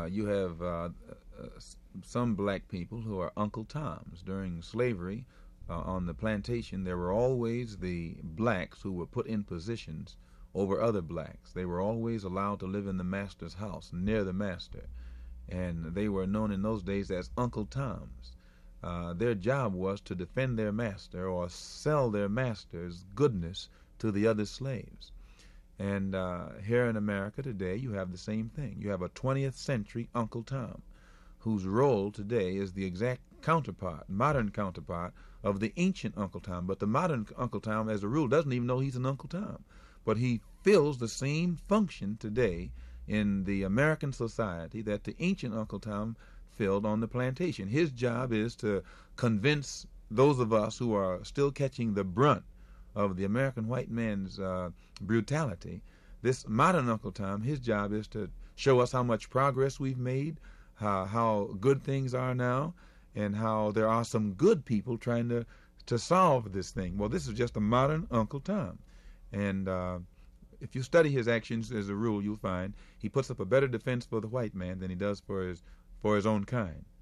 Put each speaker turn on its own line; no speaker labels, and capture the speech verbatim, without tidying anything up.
Uh, you have uh, uh, some black people who are Uncle Toms. During slavery uh, on the plantation, there were always the blacks who were put in positions over other blacks. They were always allowed to live in the master's house, near the master. And they were known in those days as Uncle Toms. Uh, their job was to defend their master or sell their master's goodness to the other slaves. And uh, here in America today, you have the same thing. You have a twentieth century Uncle Tom, whose role today is the exact counterpart, modern counterpart of the ancient Uncle Tom. But the modern Uncle Tom, as a rule, doesn't even know he's an Uncle Tom. But he fills the same function today in the American society that the ancient Uncle Tom filled on the plantation. His job is to convince those of us who are still catching the brunt of the American white man's uh, brutality. This modern Uncle Tom, his job is to show us how much progress we've made, how, how good things are now, and how there are some good people trying to, to solve this thing. Well, this is just a modern Uncle Tom. And uh, if you study his actions, as a rule, you'll find he puts up a better defense for the white man than he does for his, for his own kind.